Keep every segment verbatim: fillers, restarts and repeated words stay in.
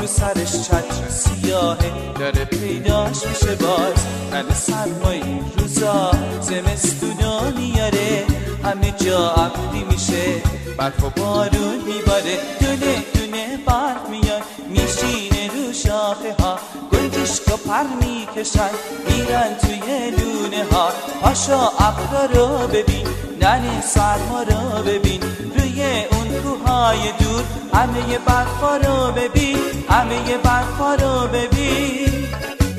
رو سرش چتر سیاهه داره پیداش میشه باز. همه سرمای این روزا زمستونا میاره، همه جا ابری میشه، برف و بارون میباره، دونه دونه برف میاد میشینه رو شاخه ها، گنجشکا پر میکشن میرن توی لونه ها. پاشا ابرا رو ببین، ننه سرما رو ببین، روی اون کوههای دور همه برفا رو ببین، همه برفا رو ببین.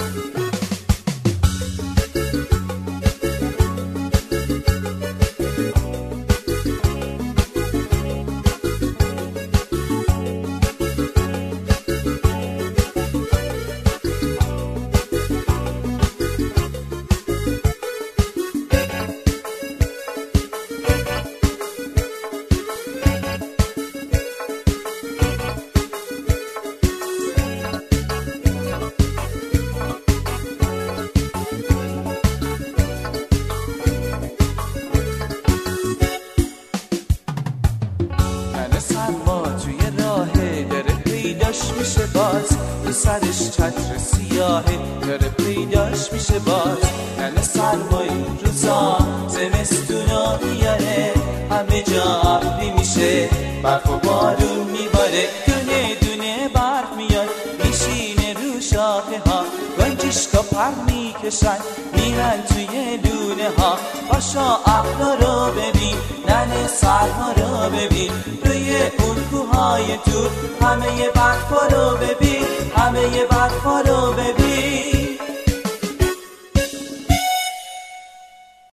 سرما توی راهه داره پیداش میشه باز، رو سرش چتر سیاهه داره پیداش میشه باز. ننه سرمای این روزا زمستونا میاره، همه جا ابری میشه، برف و بارون میباره، دونه دونه برف میاد میشینه رو شاخه ها، گنجشکا پر میکشن میرن توی لونه ها. پاشا ابرا رو ببین، ننه سرما رو ببین، روی اون کوههای دور همه برفا رو ببین، همه برفا رو ببین.